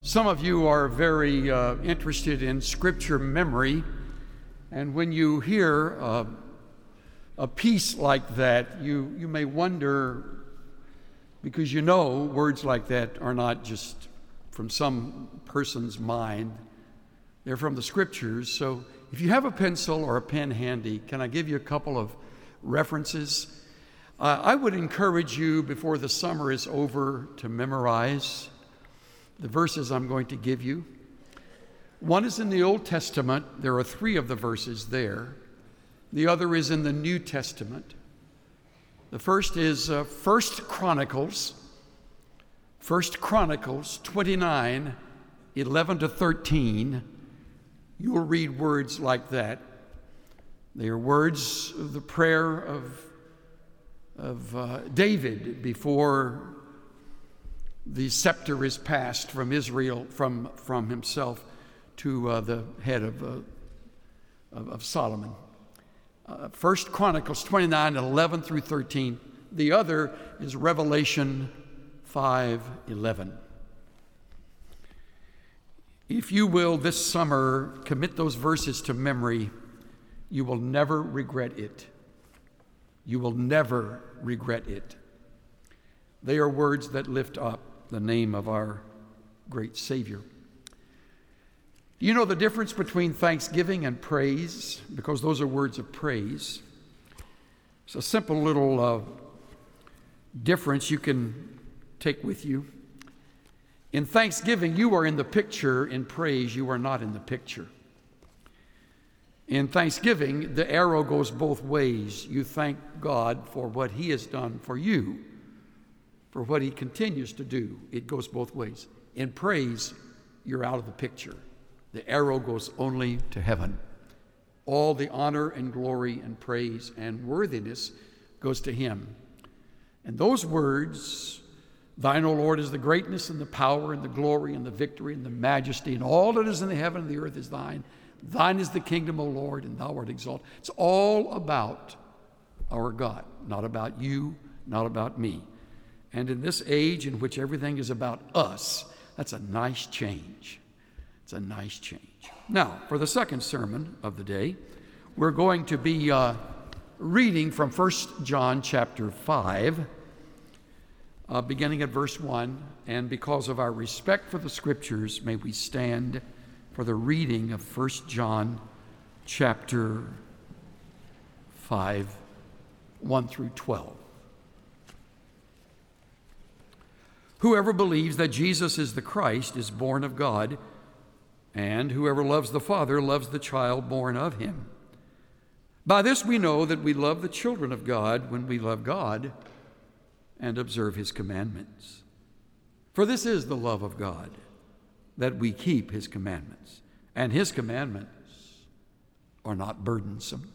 Some of you are very interested in scripture memory, and when you hear a piece like that, you may wonder, because you know words like that are not just from some person's mind, they're from the scriptures. So if you have a pencil or a pen handy, can I give you a couple of references? I would encourage you before the summer is over to memorize the verses I'm going to give you. One is in the Old Testament. There are 3 of the verses there. The other is in the New Testament. The first is 1 Chronicles 29, 11 to 13. You'll read words like that. They are words of the prayer of David before the scepter is passed from Israel, from himself to the head of Solomon. 1 Chronicles 29, 11 through 13. The other is Revelation 5:11. If you will this summer commit those verses to memory, you will never regret it. You will never regret it. They are words that lift up the name of our great Savior. Do you know the difference between thanksgiving and praise? Because those are words of praise. It's a simple little difference you can take with you. In thanksgiving, you are in the picture. In praise, you are not in the picture. In thanksgiving, the arrow goes both ways. You thank God for what He has done for you, for what He continues to do. It goes both ways. In praise, you're out of the picture. The arrow goes only to heaven. All the honor and glory and praise and worthiness goes to Him. And those words, thine, O Lord, is the greatness and the power and the glory and the victory and the majesty, and all that is in the heaven and the earth is thine. Thine is the kingdom, O Lord, and thou art exalted. It's all about our God, not about you, not about me. And in this age in which everything is about us, that's a nice change. It's a nice change. Now, for the second sermon of the day, we're going to be reading from 1 John chapter 5, beginning at verse 1. And because of our respect for the scriptures, may we stand for the reading of 1 John chapter 5, 1 through 12. Whoever believes that Jesus is the Christ is born of God, and whoever loves the Father loves the child born of Him. By this we know that we love the children of God when we love God and observe His commandments. For this is the love of God, that we keep His commandments, and His commandments are not burdensome.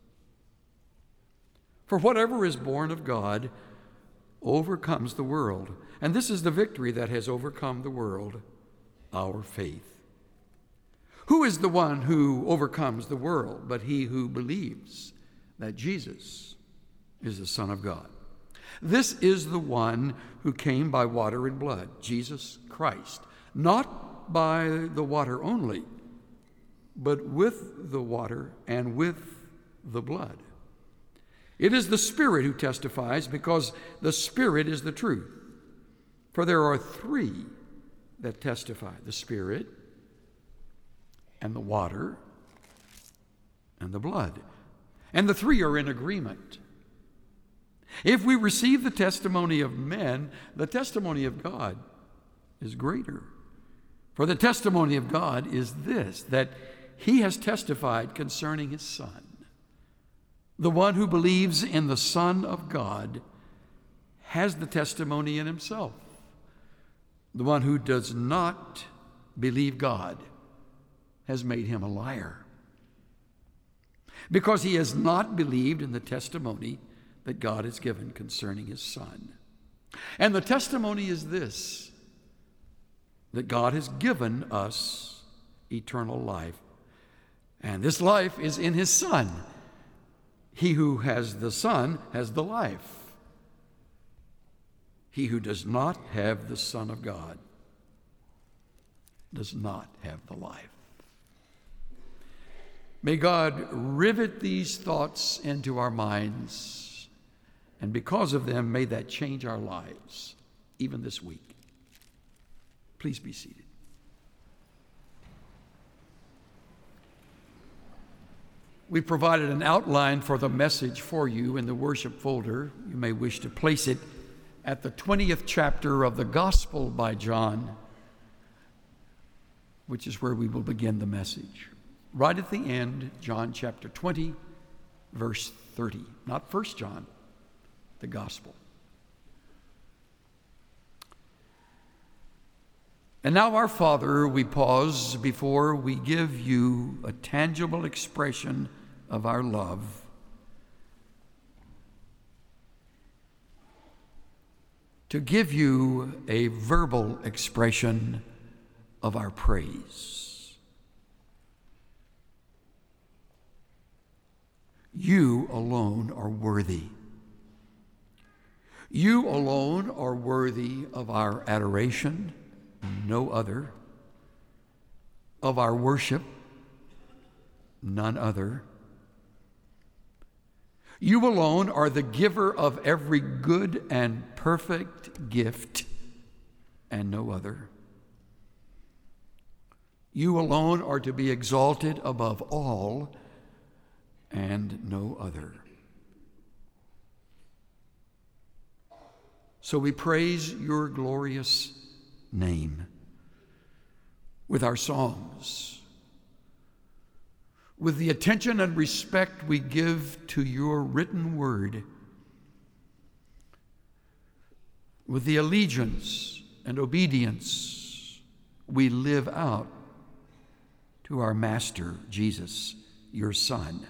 For whatever is born of God overcomes the world, and this is the victory that has overcome the world, our faith. Who is the one who overcomes the world but he who believes that Jesus is the Son of God? This is the one who came by water and blood, Jesus Christ, not by the water only, but with the water and with the blood. It is the Spirit who testifies, because the Spirit is the truth. For there are 3 that testify, the Spirit and the water and the blood. And the 3 are in agreement. If we receive the testimony of men, the testimony of God is greater. For the testimony of God is this, that He has testified concerning His Son. The one who believes in the Son of God has the testimony in himself. The one who does not believe God has made him a liar, because he has not believed in the testimony that God has given concerning His Son. And the testimony is this, that God has given us eternal life, and this life is in His Son. He who has the Son has the life. He who does not have the Son of God does not have the life. May God rivet these thoughts into our minds, and because of them, may that change our lives, even this week. Please be seated. We provided an outline for the message for you in the worship folder. You may wish to place it at the 20th chapter of the Gospel by John, which is where we will begin the message. Right at the end, John chapter 20, verse 30. Not 1 John, the Gospel. And now, our Father, we pause before we give you a tangible expression of our love. To give you a verbal expression of our praise. You alone are worthy. You alone are worthy of our adoration, no other. Of our worship, none other. You alone are the giver of every good and perfect gift, and no other. You alone are to be exalted above all, and no other. So we praise your glorious name with our songs, with the attention and respect we give to your written word, with the allegiance and obedience we live out to our Master, Jesus, your Son,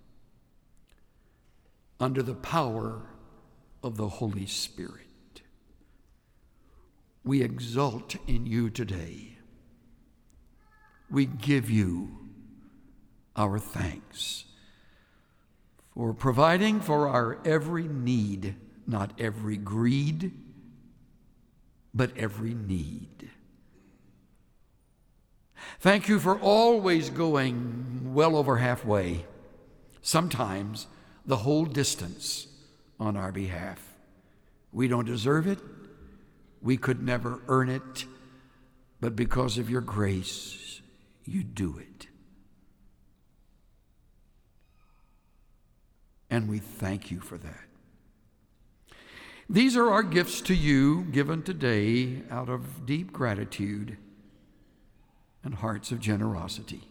under the power of the Holy Spirit. We exult in you today. We give you our thanks for providing for our every need, not every greed, but every need. Thank you for always going well over halfway, sometimes the whole distance on our behalf. We don't deserve it. We could never earn it, but because of your grace, you do it. And we thank you for that. These are our gifts to you, given today out of deep gratitude and hearts of generosity.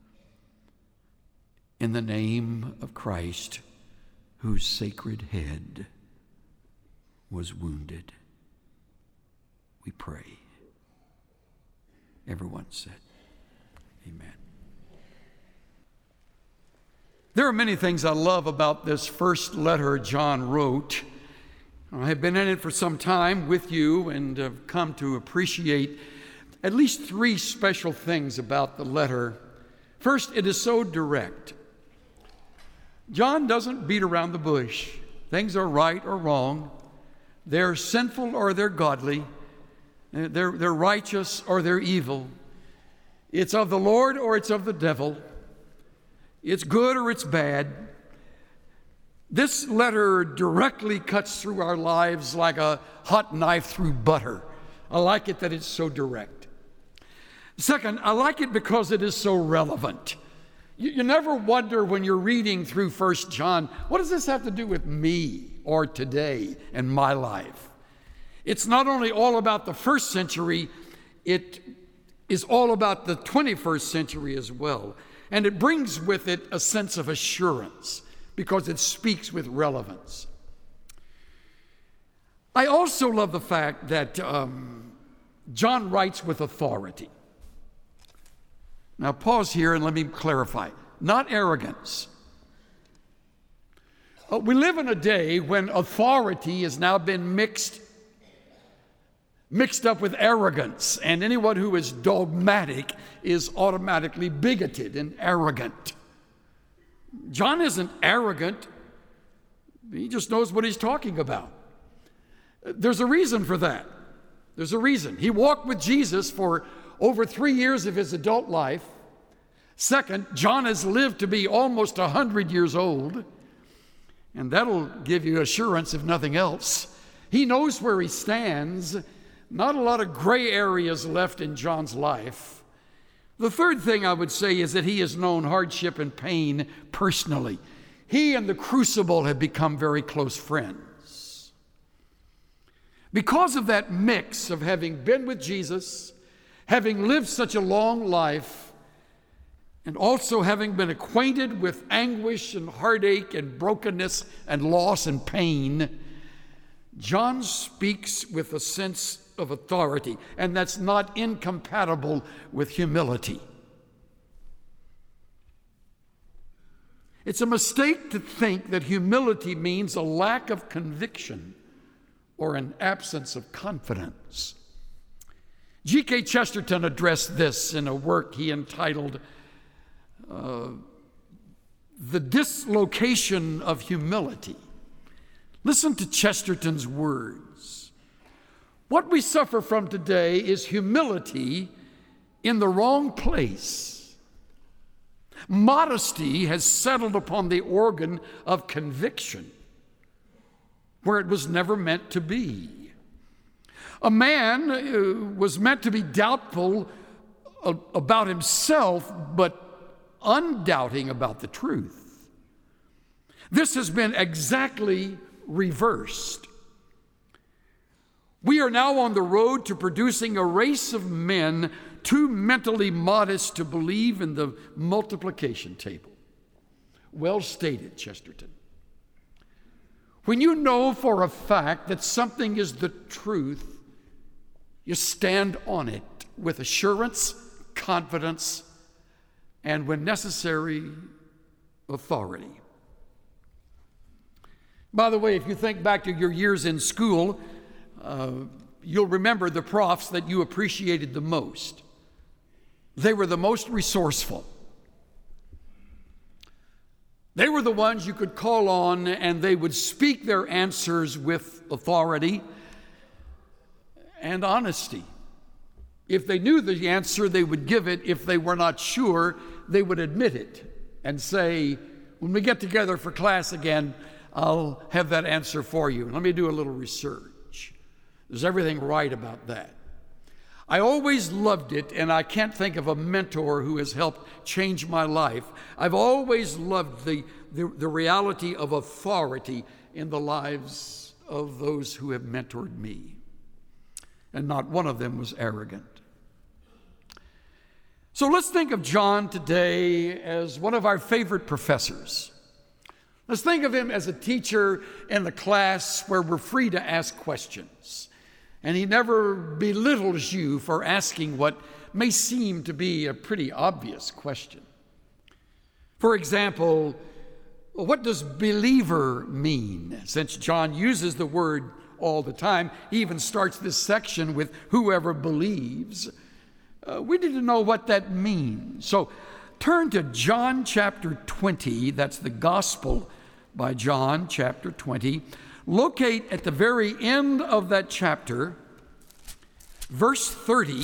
In the name of Christ, whose sacred head was wounded, we pray. Everyone said, amen. There are many things I love about this first letter John wrote. I have been in it for some time with you and have come to appreciate at least three special things about the letter. First, it is so direct. John doesn't beat around the bush. Things are right or wrong. They're sinful or they're godly. They're righteous or they're evil. It's of the Lord or it's of the devil. It's good or it's bad. This letter directly cuts through our lives like a hot knife through butter. I like it that it's so direct. Second, I like it because it is so relevant. You never wonder when you're reading through 1 John, what does this have to do with me or today and my life? It's not only all about the first century, it is all about the 21st century as well. And it brings with it a sense of assurance because it speaks with relevance. I also love the fact that John writes with authority. Now pause here and let me clarify. Not arrogance. We live in a day when authority has now been mixed up with arrogance, and anyone who is dogmatic is automatically bigoted and arrogant. John isn't arrogant. He just knows what he's talking about. There's a reason for that. There's a reason. He walked with Jesus for over 3 years of his adult life. Second, John has lived to be almost 100 years old, and that'll give you assurance, if nothing else. He knows where he stands. Not a lot of gray areas left in John's life. The third thing I would say is that he has known hardship and pain personally. He and the crucible have become very close friends. Because of that mix of having been with Jesus, having lived such a long life, and also having been acquainted with anguish and heartache and brokenness and loss and pain, John speaks with a sense of authority, and that's not incompatible with humility. It's a mistake to think that humility means a lack of conviction or an absence of confidence. G.K. Chesterton addressed this in a work he entitled The Dislocation of Humility. Listen to Chesterton's words. What we suffer from today is humility in the wrong place. Modesty has settled upon the organ of conviction where it was never meant to be. A man was meant to be doubtful about himself, but undoubting about the truth. This has been exactly reversed. We are now on the road to producing a race of men too mentally modest to believe in the multiplication table. Well stated, Chesterton. When you know for a fact that something is the truth, you stand on it with assurance, confidence, and when necessary, authority. By the way, if you think back to your years in school, you'll remember the profs that you appreciated the most. They were the most resourceful. They were the ones you could call on, and they would speak their answers with authority and honesty. If they knew the answer, they would give it. If they were not sure, they would admit it and say, when we get together for class again, I'll have that answer for you. Let me do a little research. There's everything right about that. I always loved it, and I can't think of a mentor who has helped change my life. I've always loved the reality of authority in the lives of those who have mentored me. And not one of them was arrogant. So let's think of John today as one of our favorite professors. Let's think of him as a teacher in the class where we're free to ask questions. And he never belittles you for asking what may seem to be a pretty obvious question. For example, what does believer mean? Since John uses the word all the time, he even starts this section with whoever believes. We need to know what that means. So turn to John chapter 20. That's the Gospel by John chapter 20. Locate at the very end of that chapter, verse 30.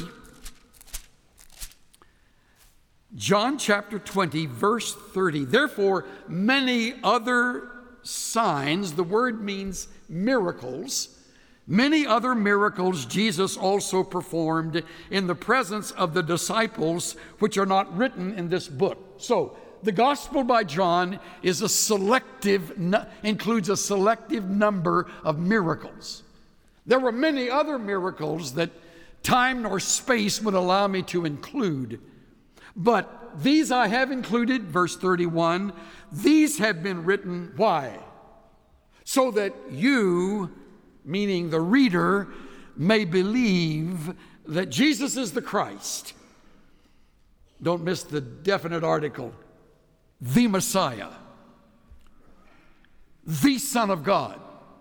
John chapter 20, verse 30. Therefore, many other signs, the word means miracles, many other miracles Jesus also performed in the presence of the disciples, which are not written in this book. So, the Gospel by John is includes a selective number of miracles. There were many other miracles that time nor space would allow me to include. But these I have included, verse 31, these have been written, why? So that you, meaning the reader, may believe that Jesus is the Christ. Don't miss the definite article. The Messiah, the Son of God,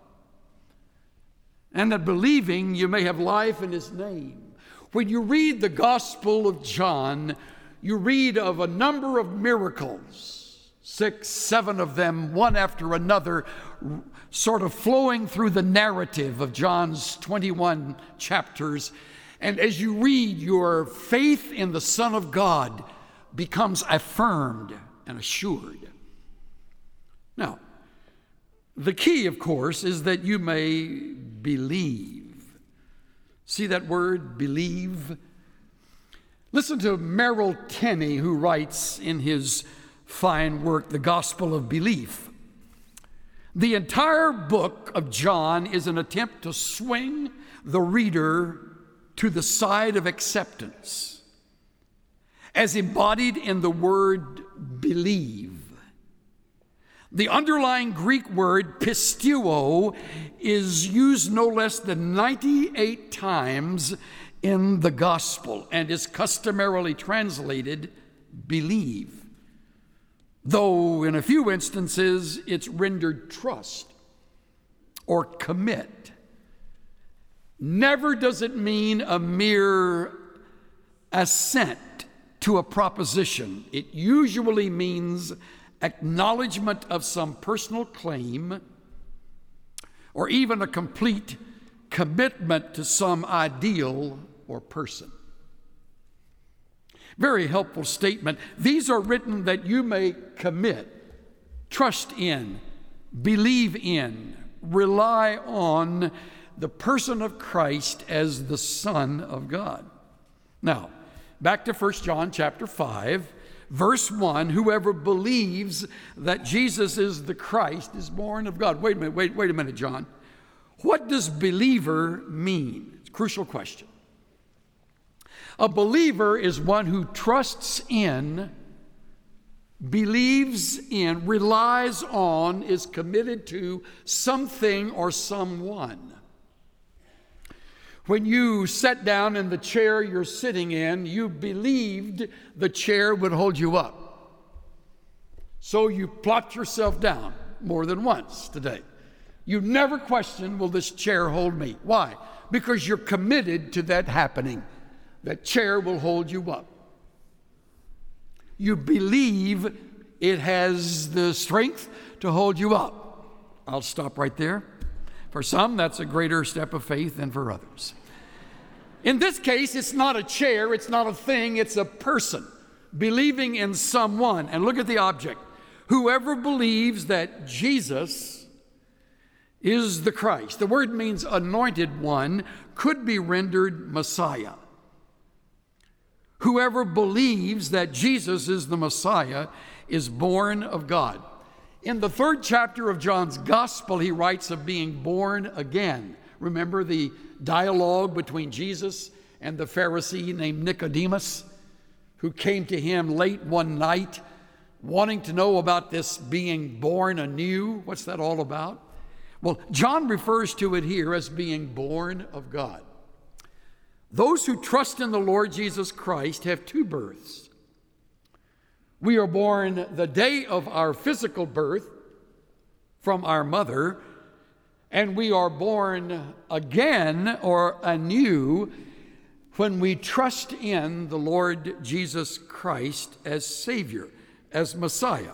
and that believing you may have life in his name. When you read the Gospel of John, you read of a number of miracles, 6, 7 of them, one after another, sort of flowing through the narrative of John's 21 chapters. And as you read, your faith in the Son of God becomes affirmed and assured. Now, the key, of course, is that you may believe. See that word, believe? Listen to Merrill Tenney, who writes in his fine work, The Gospel of Belief. The entire book of John is an attempt to swing the reader to the side of acceptance, as embodied in the word believe. The underlying Greek word pisteuo is used no less than 98 times in the gospel and is customarily translated believe, though in a few instances it's rendered trust or commit. Never does it mean a mere assent to a proposition. It usually means acknowledgement of some personal claim or even a complete commitment to some ideal or person. Very helpful statement. These are written that you may commit, trust in, believe in, rely on the person of Christ as the Son of God. Now, back to 1 John chapter 5, verse 1, whoever believes that Jesus is the Christ is born of God. Wait a minute, John. What does believer mean? It's a crucial question. A believer is one who trusts in, believes in, relies on, is committed to something or someone. When you sat down in the chair you're sitting in, you believed the chair would hold you up. So you plopped yourself down more than once today. You never questioned, will this chair hold me? Why? Because you're committed to that happening. That chair will hold you up. You believe it has the strength to hold you up. I'll stop right there. For some, that's a greater step of faith than for others. In this case, it's not a chair, it's not a thing, it's a person believing in someone. And look at the object. Whoever believes that Jesus is the Christ. The word means anointed one, could be rendered Messiah. Whoever believes that Jesus is the Messiah is born of God. In the 3rd chapter of John's Gospel, he writes of being born again. Remember the dialogue between Jesus and the Pharisee named Nicodemus, who came to him late one night wanting to know about this being born anew. What's that all about? Well, John refers to it here as being born of God. Those who trust in the Lord Jesus Christ have two births. We are born the day of our physical birth from our mother, and we are born again or anew when we trust in the Lord Jesus Christ as Savior, as Messiah,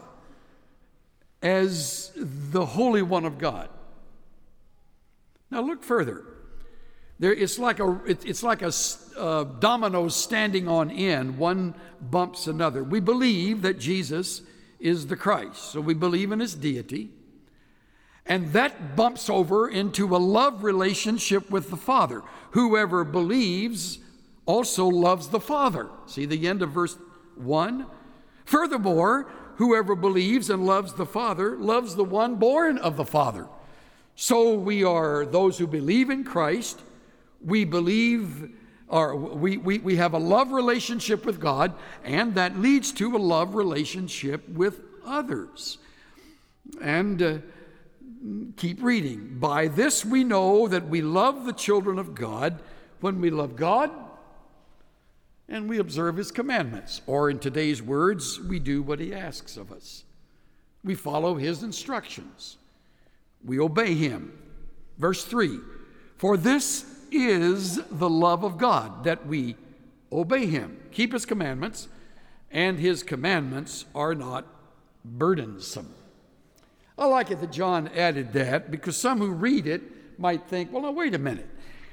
as the Holy One of God. Now look further. It's like a domino standing on end. One bumps another. We believe that Jesus is the Christ, so we believe in his deity. And that bumps over into a love relationship with the Father. Whoever believes also loves the Father. See the end of verse 1? Furthermore, whoever believes and loves the Father loves the one born of the Father. So we are those who believe in Christ. We believe, or we have a love relationship with God, and that leads to a love relationship with others. And keep reading. By this we know that we love the children of God when we love God and we observe his commandments. Or in today's words, we do what he asks of us. We follow his instructions. We obey him. Verse 3, for this is the love of God, that we obey him, keep his commandments, and his commandments are not burdensome. I like it that John added that, because some who read it might think, well, now wait a minute.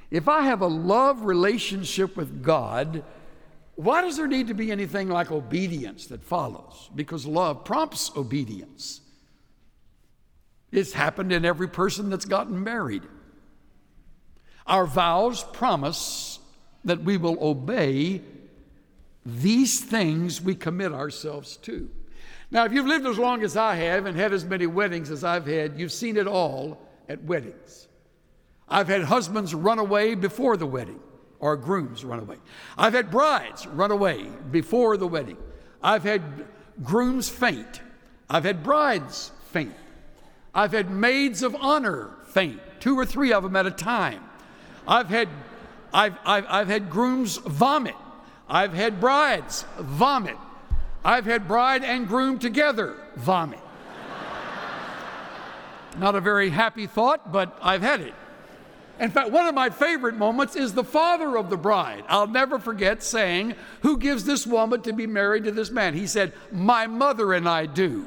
If I have a love relationship with God, why does there need to be anything like obedience that follows? Because love prompts obedience. It's happened in every person that's gotten married. Our vows promise that we will obey these things we commit ourselves to. Now, if you've lived as long as I have and had as many weddings as I've had, you've seen it all at weddings. I've had husbands run away before the wedding, or grooms run away. I've had brides run away before the wedding. I've had grooms faint. I've had brides faint. I've had maids of honor faint, 2 or 3 of them at a time. I've had grooms vomit. I've had brides vomit. I've had bride and groom together vomit. Not a very happy thought, but I've had it. In fact, one of my favorite moments is the father of the bride. I'll never forget saying, "Who gives this woman to be married to this man?" He said, "My mother and I do."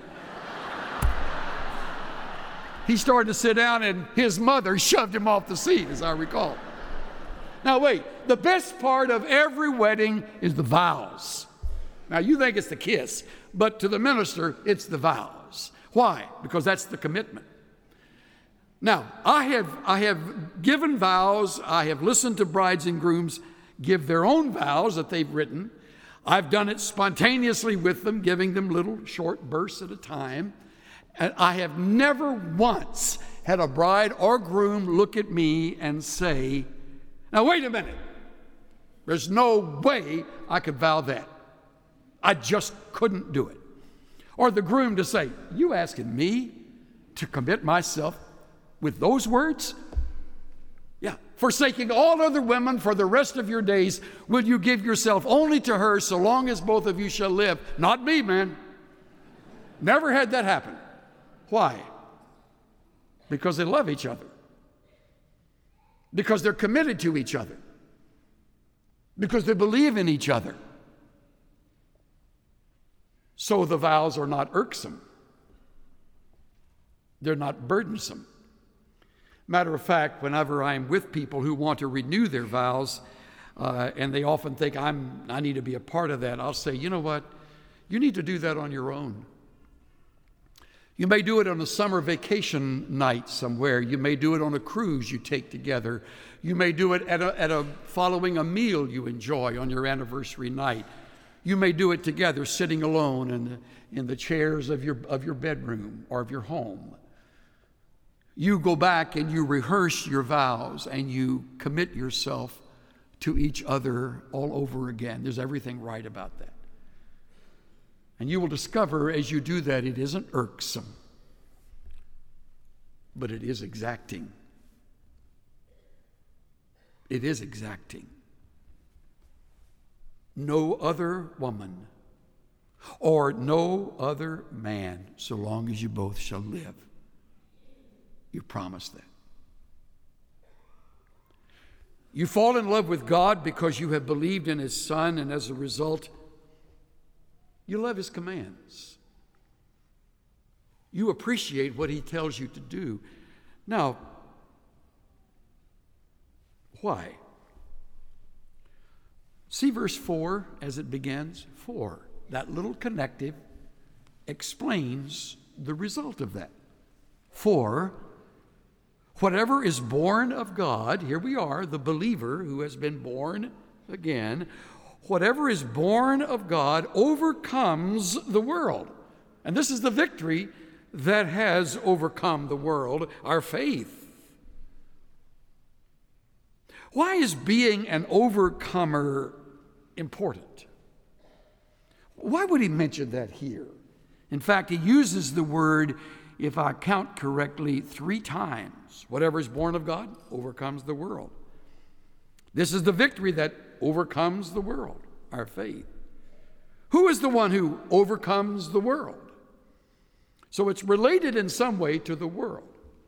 He started to sit down and his mother shoved him off the seat, as I recall. Now wait, the best part of every wedding is the vows. Now you think it's the kiss, but to the minister, it's the vows. Why? Because that's the commitment. Now, I have given vows. I have listened to brides and grooms give their own vows that they've written. I've done it spontaneously with them, giving them little short bursts at a time. And I have never once had a bride or groom look at me and say, "Now wait a minute, there's no way I could vow that. I just couldn't do it." Or the groom to say, "You asking me to commit myself with those words? Yeah. Forsaking all other women for the rest of your days, will you give yourself only to her so long as both of you shall live?" Not me, man. Never had that happen. Why? Because they love each other. Because they're committed to each other. Because they believe in each other. So the vows are not irksome. They're not burdensome. Matter of fact, whenever I'm with people who want to renew their vows, and they often think I need to be a part of that, I'll say, "You know what? You need to do that on your own. You may do it on a summer vacation night somewhere. You may do it on a cruise you take together. You may do it following a meal you enjoy on your anniversary night. You may do it together, sitting alone in the chairs of your bedroom or of your home. You go back and you rehearse your vows and you commit yourself to each other all over again. There's everything right about that. And you will discover as you do that, it isn't irksome, but it is exacting. It is exacting. No other woman or no other man, so long as you both shall live. You promise that. You fall in love with God because you have believed in His Son, and as a result, you love His commands. You appreciate what He tells you to do. Now, why? See verse 4 as it begins. 4. That little connective explains the result of that. 4. Whatever is born of God, here we are, the believer who has been born again, whatever is born of God overcomes the world. And this is the victory that has overcome the world, our faith. Why is being an overcomer important? Why would he mention that here? In fact, he uses the word, if I count correctly, 3 times. Whatever is born of God overcomes the world. This is the victory that overcomes the world, our faith. Who is the one who overcomes the world? So it's related in some way to the world.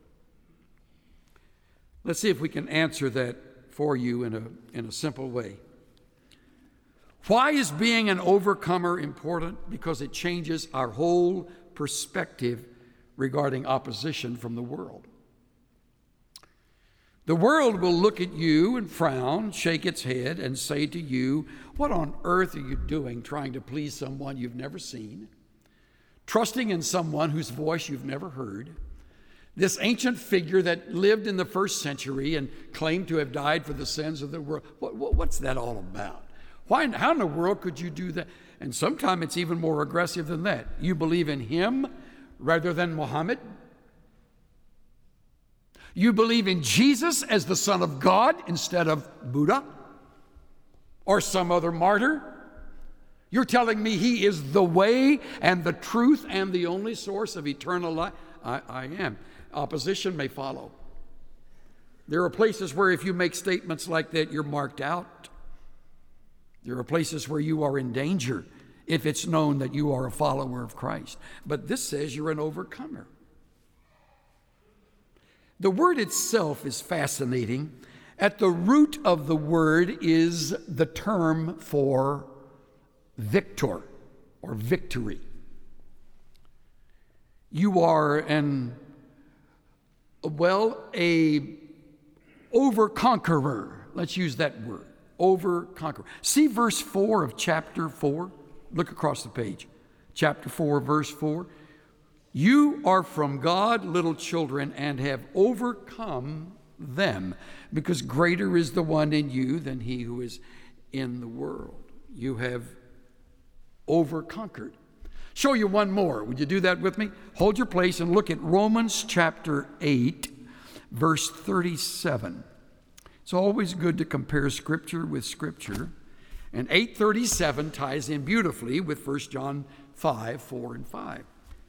Let's see if we can answer that for you in a simple way. Why is being an overcomer important? Because it changes our whole perspective regarding opposition from the world. The world will look at you and frown, shake its head, and say to you, what on earth are you doing trying to please someone you've never seen, trusting in someone whose voice you've never heard? This ancient figure that lived in the first century and claimed to have died for the sins of the world. What's that all about? How in the world could you do that? And sometimes it's even more aggressive than that. You believe in him rather than Muhammad? You believe in Jesus as the Son of God instead of Buddha or some other martyr? You're telling me he is the way and the truth and the only source of eternal life? I am. Opposition may follow. There are places where if you make statements like that, you're marked out. There are places where you are in danger if it's known that you are a follower of Christ. But this says you're an overcomer. The word itself is fascinating. At the root of the word is the term for victor or victory. You are a over-conqueror. Let's use that word, over-conqueror. See verse 4 of chapter 4. Look across the page. Chapter 4, verse 4. You are from God, little children, and have overcome them, because greater is the one in you than he who is in the world. You have overconquered. Show you one more. Would you do that with me? Hold your place and look at Romans chapter 8, verse 37. It's always good to compare Scripture with Scripture. And 8:37 ties in beautifully with 1 John 5, 4, and 5.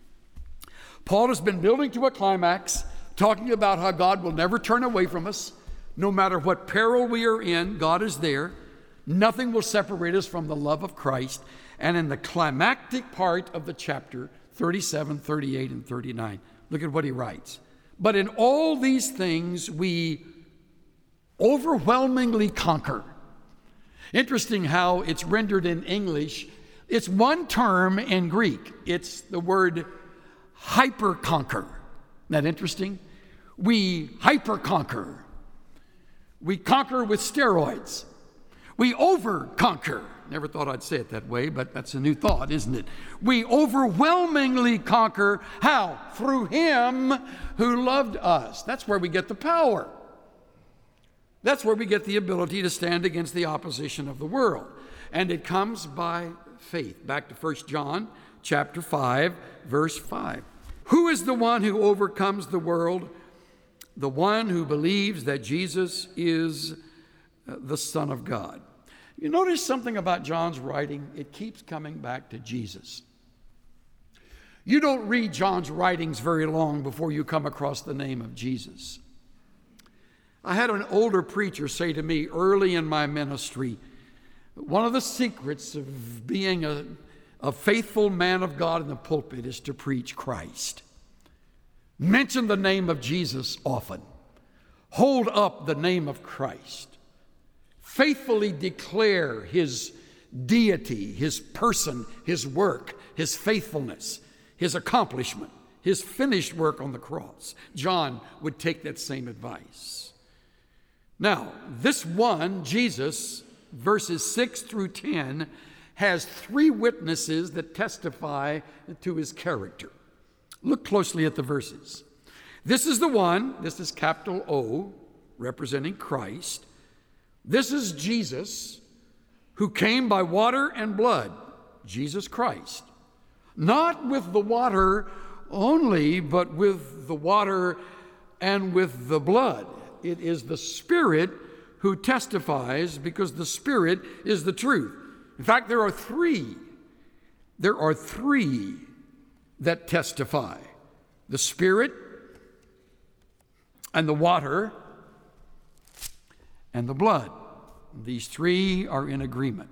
Paul has been building to a climax, talking about how God will never turn away from us. No matter what peril we are in, God is there. Nothing will separate us from the love of Christ. And in the climactic part of the chapter, 37, 38, and 39, look at what he writes. But in all these things we overwhelmingly conquer. Interesting how it's rendered in English. It's one term in Greek. It's the word hyper-conquer. Isn't that interesting? We hyper-conquer. We conquer with steroids. We over-conquer. Never thought I'd say it that way, but that's a new thought, isn't it? We overwhelmingly conquer. How? Through him who loved us. That's where we get the power. That's where we get the ability to stand against the opposition of the world. And it comes by faith. Back to 1 John chapter 5, verse 5. Who is the one who overcomes the world? The one who believes that Jesus is the Son of God. You notice something about John's writing? It keeps coming back to Jesus. You don't read John's writings very long before you come across the name of Jesus. I had an older preacher say to me early in my ministry, one of the secrets of being a faithful man of God in the pulpit is to preach Christ. Mention the name of Jesus often. Hold up the name of Christ. Faithfully declare his deity, his person, his work, his faithfulness, his accomplishment, his finished work on the cross. John would take that same advice. Now, this one, Jesus, verses 6 through 10, has three witnesses that testify to his character. Look closely at the verses. This is the one, this is capital O, representing Christ. This is Jesus, who came by water and blood, Jesus Christ. Not with the water only, but with the water and with the blood. It is the Spirit who testifies, because the Spirit is the truth. In fact, there are three that testify: the Spirit and the water and the blood. These three are in agreement.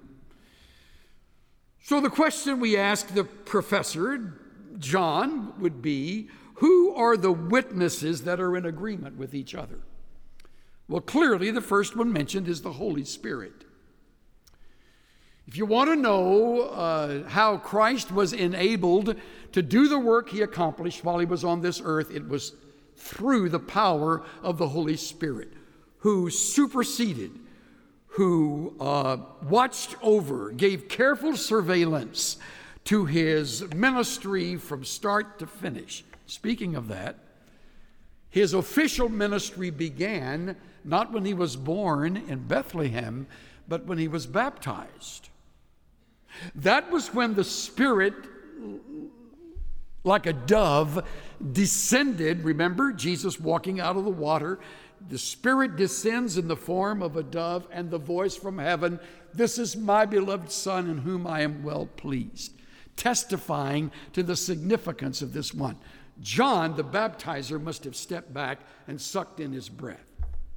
So the question we ask the professor, John, would be, who are the witnesses that are in agreement with each other? Well, clearly the first one mentioned is the Holy Spirit. If you want to know how Christ was enabled to do the work he accomplished while he was on this earth, it was through the power of the Holy Spirit. who superseded, who watched over, gave careful surveillance to his ministry from start to finish. Speaking of that, his official ministry began not when he was born in Bethlehem, but when he was baptized. That was when the Spirit, like a dove, descended. Remember, Jesus walking out of the water. The Spirit descends in the form of a dove, and the voice from heaven, "This is my beloved Son in whom I am well pleased," testifying to the significance of this one. John, the baptizer, must have stepped back and sucked in his breath.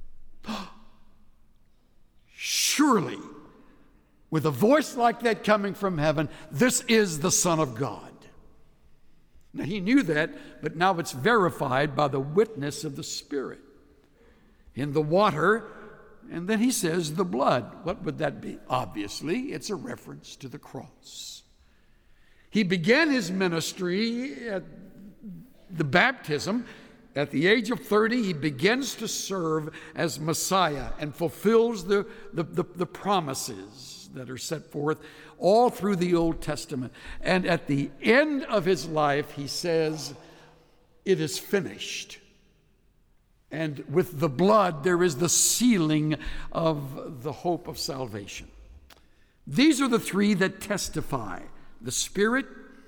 Surely, with a voice like that coming from heaven, this is the Son of God. Now, he knew that, but now it's verified by the witness of the Spirit in the water, and then he says the blood. What would that be? Obviously, it's a reference to the cross. He began his ministry at the baptism. At the age of 30, he begins to serve as Messiah and fulfills the promises that are set forth all through the Old Testament. And at the end of his life, he says, "It is finished." And with the blood, there is the sealing of the hope of salvation. These are the three that testify: the Spirit,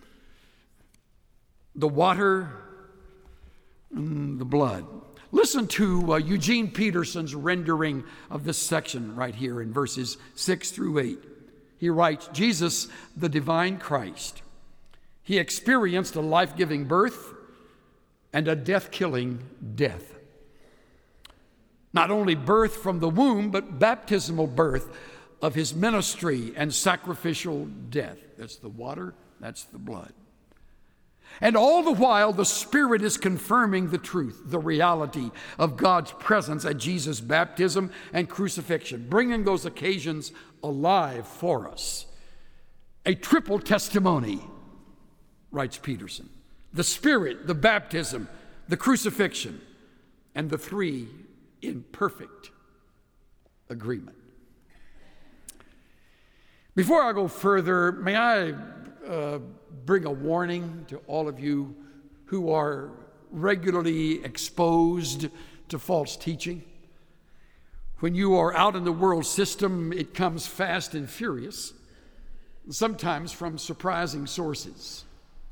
the water, and the blood. Listen to Eugene Peterson's rendering of this section right here in verses 6 through 8. He writes, Jesus, the divine Christ, he experienced a life-giving birth and a death-killing death. Not only birth from the womb, but baptismal birth of his ministry and sacrificial death. That's the water, that's the blood. And all the while, the Spirit is confirming the truth, the reality of God's presence at Jesus' baptism and crucifixion, bringing those occasions alive for us. A triple testimony, writes Peterson. The Spirit, the baptism, the crucifixion, and the three in perfect agreement. Before I go further, may I bring a warning to all of you who are regularly exposed to false teaching. When you are out in the world system, it comes fast and furious, sometimes from surprising sources.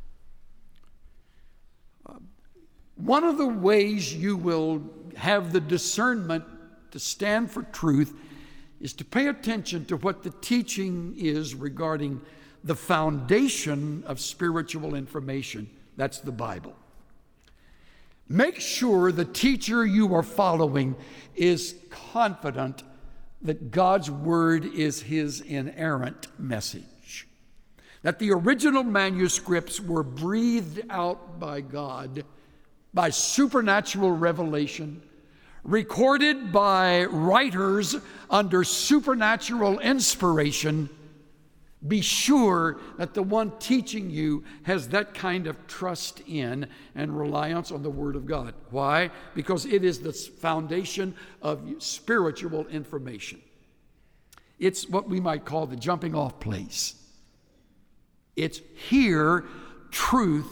One of the ways you will have the discernment to stand for truth is to pay attention to what the teaching is regarding the foundation of spiritual information. That's the Bible. Make sure the teacher you are following is confident that God's word is his inerrant message, that the original manuscripts were breathed out by God by supernatural revelation, recorded by writers under supernatural inspiration. Be sure that the one teaching you has that kind of trust in and reliance on the Word of God. Why? Because it is the foundation of spiritual information. It's what we might call the jumping off place. It's here truth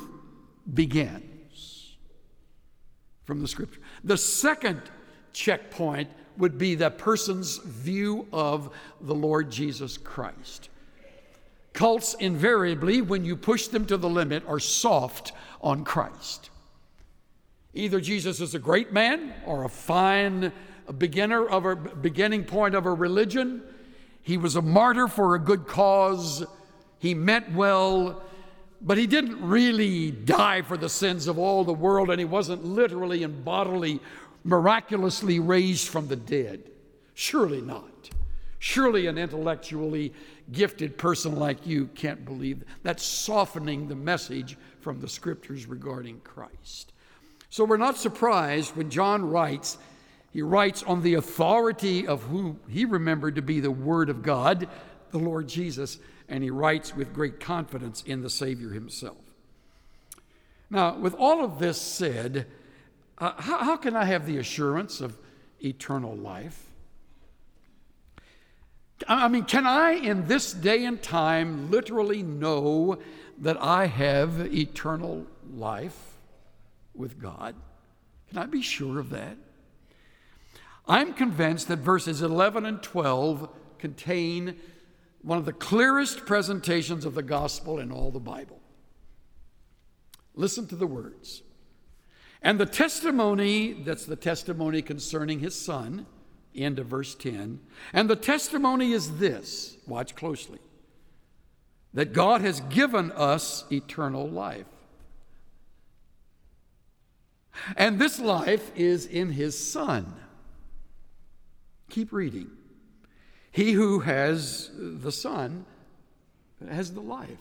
begins from the Scripture. The second checkpoint would be the person's view of the Lord Jesus Christ. Cults invariably, when you push them to the limit, are soft on Christ. Either Jesus is a great man or a fine beginning point of a religion. He was a martyr for a good cause. He meant well, but he didn't really die for the sins of all the world, and he wasn't literally and bodily, miraculously raised from the dead. Surely not. Surely an intellectually gifted person like you can't believe that. That's softening the message from the Scriptures regarding Christ. So we're not surprised when John writes, he writes on the authority of who he remembered to be the Word of God, the Lord Jesus, and he writes with great confidence in the Savior himself. Now, with all of this said, how can I have the assurance of eternal life? I mean, can I in this day and time literally know that I have eternal life with God? Can I be sure of that? I'm convinced that verses 11 and 12 contain one of the clearest presentations of the gospel in all the Bible. Listen to the words. And the testimony, that's the testimony concerning his Son, end of verse 10. And the testimony is this, watch closely, that God has given us eternal life. And this life is in his Son. Keep reading. He who has the Son has the life.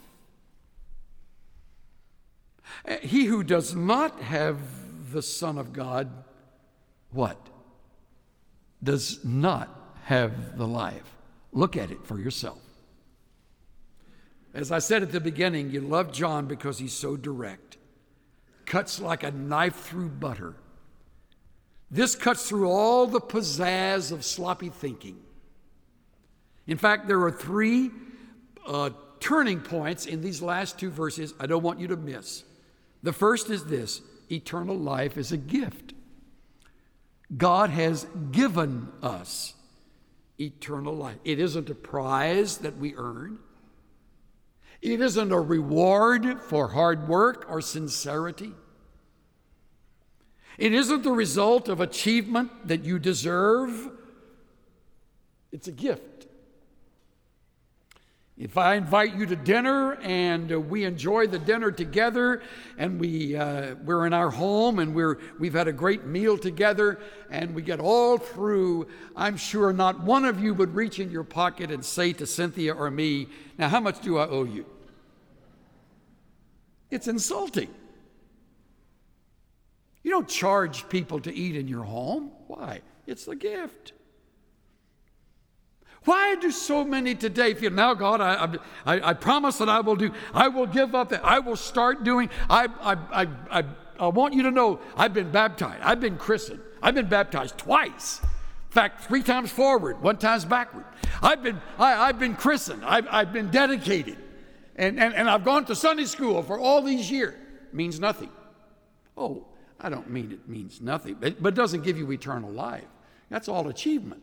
He who does not have the Son of God, what? Does not have the life. Look at it for yourself. As I said at the beginning, you love John because he's so direct. Cuts like a knife through butter. This cuts through all the pizzazz of sloppy thinking. In fact, there are three turning points in these last two verses I don't want you to miss. The first is this: eternal life is a gift. God has given us eternal life. It isn't a prize that we earn. It isn't a reward for hard work or sincerity. It isn't the result of achievement that you deserve. It's a gift. If I invite you to dinner and we enjoy the dinner together and we're in our home and we've had a great meal together and we get all through, I'm sure not one of you would reach in your pocket and say to Cynthia or me, "Now, how much do I owe you?" It's insulting. You don't charge people to eat in your home. Why? It's the gift. Why do so many today feel, "Now, God, I promise that I will give up, that I will start doing, I want you to know I've been baptized, I've been christened, I've been baptized twice. In fact, 3 times forward, 1 time backward. I've been christened, I've been dedicated, and I've gone to Sunday school for all these years." It means nothing. Oh, I don't mean it means nothing, but it doesn't give you eternal life. That's all achievement.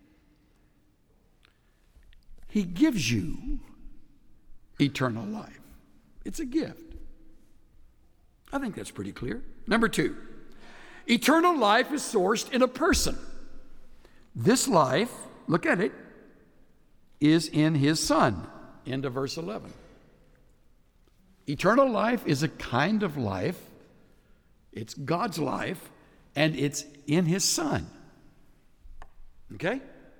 He gives you eternal life. It's a gift. I think that's pretty clear. Number 2, eternal life is sourced in a person. This life, look at it, is in his Son. End of verse 11. Eternal life is a kind of life. It's God's life, and it's in his Son. Okay?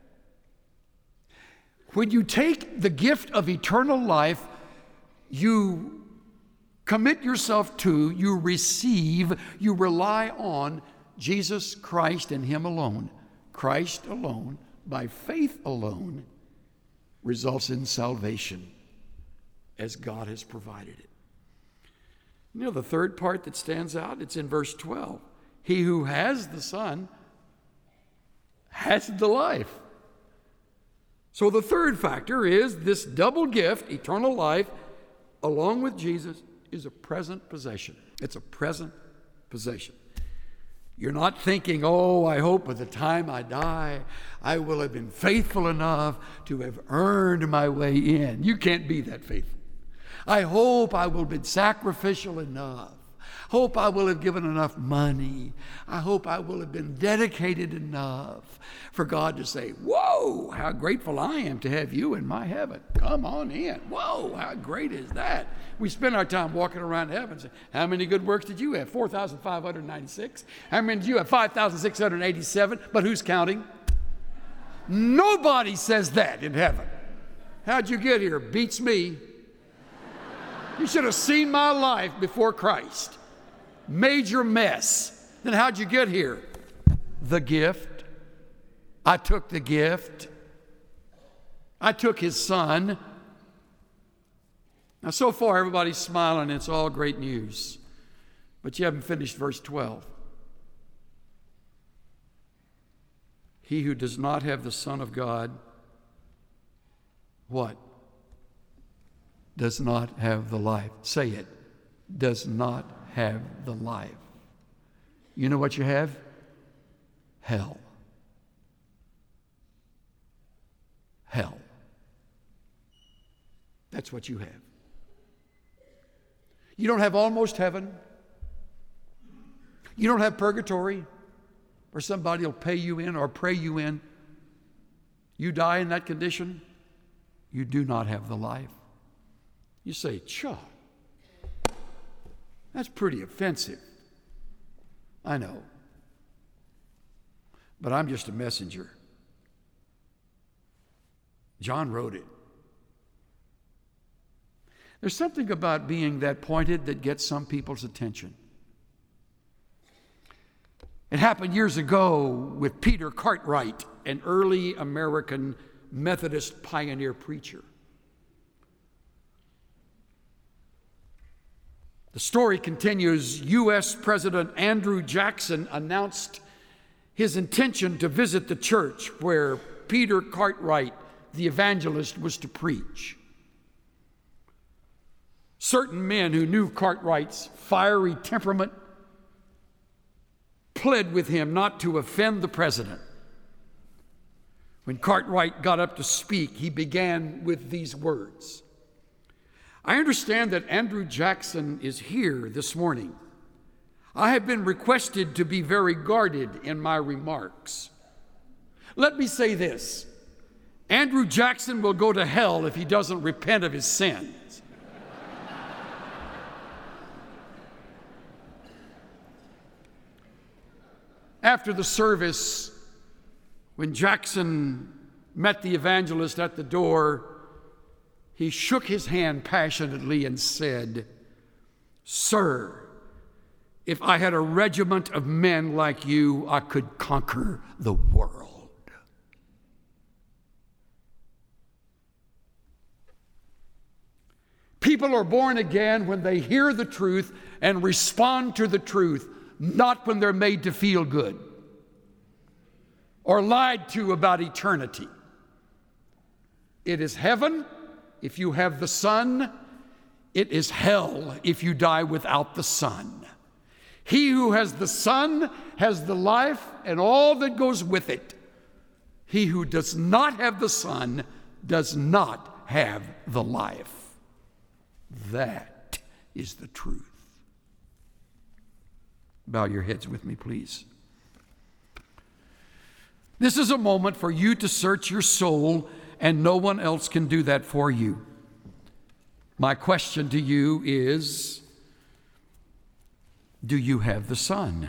When you take the gift of eternal life, you commit yourself to, you receive, you rely on Jesus Christ and him alone. Christ alone, by faith alone, results in salvation as God has provided it. You know the third part that stands out? It's in verse 12. He who has the Son has the life. So the third factor is this double gift, eternal life, along with Jesus, is a present possession. It's a present possession. You're not thinking, "Oh, I hope by the time I die, I will have been faithful enough to have earned my way in." You can't be that faithful. "I hope I will have been sacrificial enough. Hope I will have given enough money. I hope I will have been dedicated enough for God to say, 'Whoa, how grateful I am to have you in my heaven. Come on in. Whoa, how great is that?'" We spend our time walking around heaven saying, "How many good works did you have? 4,596. How many did you have? 5,687. But who's counting? Nobody says that in heaven. "How'd you get here?" "Beats me. You should have seen my life before Christ. Major mess." "Then how'd you get here?" "The gift. I took the gift. I took his Son." Now, so far, everybody's smiling. It's all great news. But you haven't finished verse 12. He who does not have the Son of God, what? Does not have the life. Say it. Does not have the life. You know what you have? Hell. Hell. That's what you have. You don't have almost heaven. You don't have purgatory, where somebody will pay you in or pray you in. You die in that condition, you do not have the life. You say, "Chuck, that's pretty offensive." I know. But I'm just a messenger. John wrote it. There's something about being that pointed that gets some people's attention. It happened years ago with Peter Cartwright, an early American Methodist pioneer preacher. The story continues. U.S. President Andrew Jackson announced his intention to visit the church where Peter Cartwright, the evangelist, was to preach. Certain men who knew Cartwright's fiery temperament pled with him not to offend the president. When Cartwright got up to speak, he began with these words. "I understand that Andrew Jackson is here this morning. I have been requested to be very guarded in my remarks. Let me say this. Andrew Jackson will go to hell if he doesn't repent of his sins." After the service, when Jackson met the evangelist at the door, he shook his hand passionately and said, "Sir, if I had a regiment of men like you, I could conquer the world." People are born again when they hear the truth and respond to the truth, not when they're made to feel good or lied to about eternity. It is heaven if you have the Son. It is hell if you die without the Son. He who has the Son has the life and all that goes with it. He who does not have the Son does not have the life. That is the truth. Bow your heads with me, please. This is a moment for you to search your soul, and no one else can do that for you. My question to you is, do you have the Son?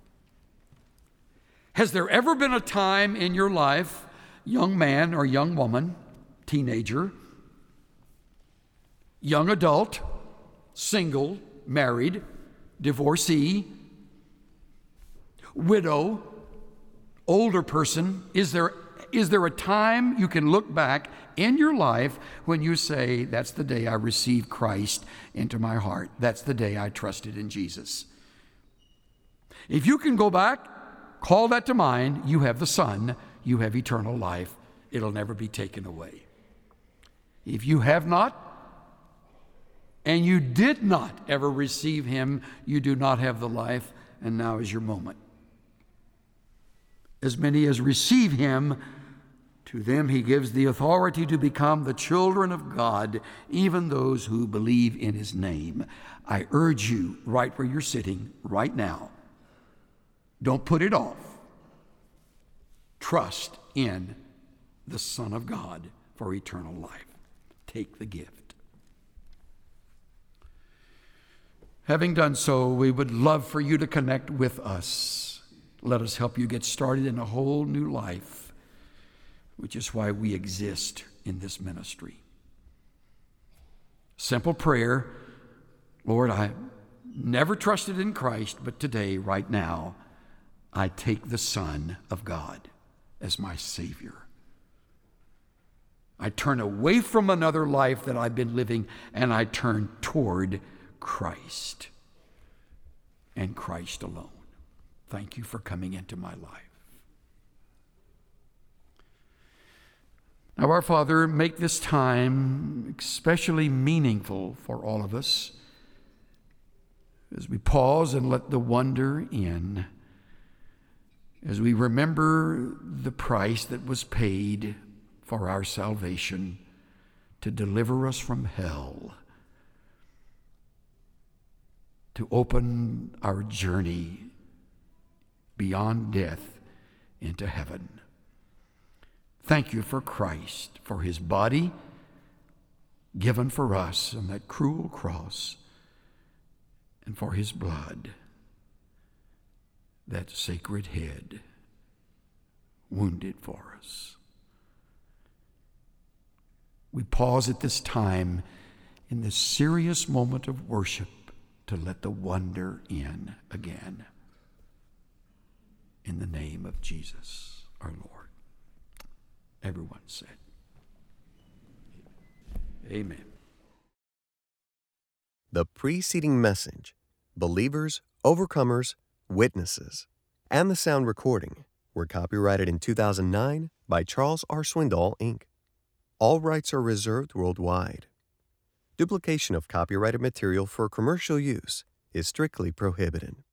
Has there ever been a time in your life, young man or young woman, teenager, young adult, single, married, divorcee, widow, older person, is there a time you can look back in your life when you say, "That's the day I received Christ into my heart. That's the day I trusted in Jesus"? If you can go back, call that to mind, you have the Son, you have eternal life. It'll never be taken away. If you have not, and you did not ever receive Him, you do not have the life, and now is your moment. As many as receive Him, to them He gives the authority to become the children of God, even those who believe in His name. I urge you, right where you're sitting right now, don't put it off. Trust in the Son of God for eternal life. Take the gift. Having done so, we would love for you to connect with us. Let us help you get started in a whole new life, which is why we exist in this ministry. Simple prayer. Lord, I never trusted in Christ, but today, right now, I take the Son of God as my Savior. I turn away from another life that I've been living, and I turn toward Christ and Christ alone. Thank you for coming into my life. Now, our Father, make this time especially meaningful for all of us as we pause and let the wonder in, as we remember the price that was paid for our salvation to deliver us from hell, to open our journey beyond death into heaven. Thank you for Christ, for his body given for us on that cruel cross, and for his blood, that sacred head wounded for us. We pause at this time in this serious moment of worship to let the wonder in again. In the name of Jesus, our Lord. Everyone said, Amen. The preceding message, Believers, Overcomers, Witnesses, and the sound recording were copyrighted in 2009 by Charles R. Swindoll, Inc. All rights are reserved worldwide. Duplication of copyrighted material for commercial use is strictly prohibited.